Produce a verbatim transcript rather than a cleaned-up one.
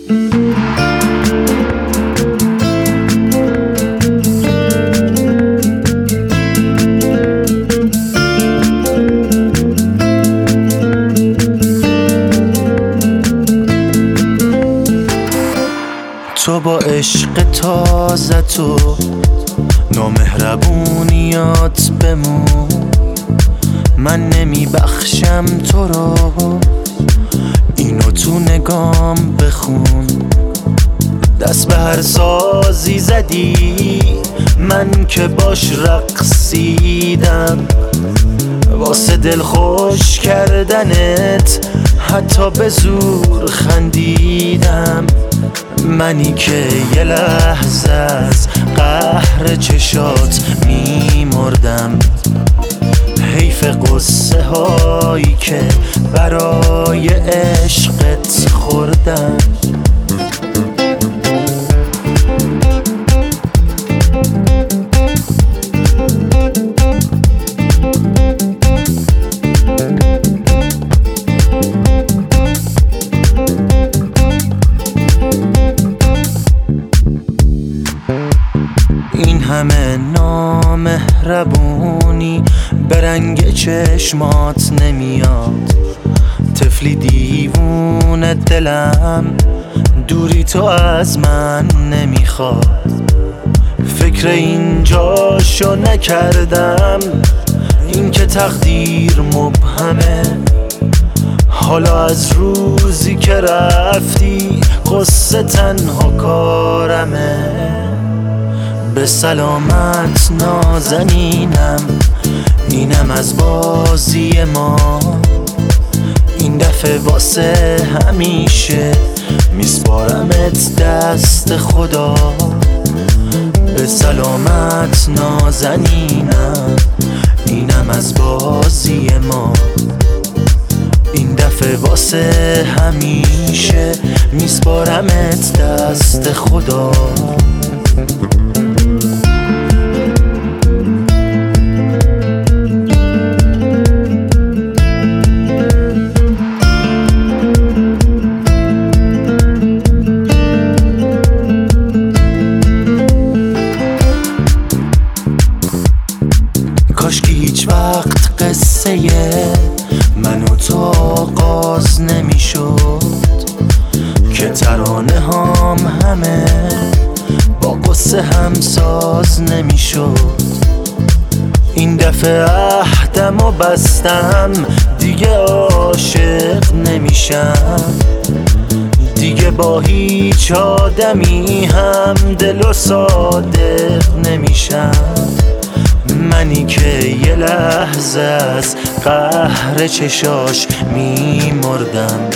تو با عشق تازه تو نامهربونیات بمون، من نمی بخشم تو رو، اینو تو نگام بخون. دست به هر سازی زدی من که باش رقصیدم، واسه دل خوش کردنت حتی به زور خندیدم. منی که یه لحظه از قهر چشات میمردم، حیف قصه هایی که برای عشقت خوردم. این همه نامهربونی به رنگ چشمات نمیاد، طفلی دیوونه دلم دوری تو از من نمیخواد. فکر این جاشو نکردم، این که تقدیر مبهمه. حالا از روزی که رفتی قصه تنها کارمه. به سلامت نازنینم، اینم از بازی ما. این دفعه واسه همیشه میسپارمت دست خدا. به سلامت نازنینم، اینم از بازی ما. این دفعه واسه همیشه میسپارمت دست خدا. کاشکی هیچ وقت قصه من و تو آغاز نمیشد، که ترانه هام همه با قصه هم ساز نمیشد. این دفعه عهدم و بستم، دیگه عاشق نمیشم. دیگه با هیچ آدمی هم دل و صادق نمیشم. منی که یه لحظه از قهر چشاش میمردم،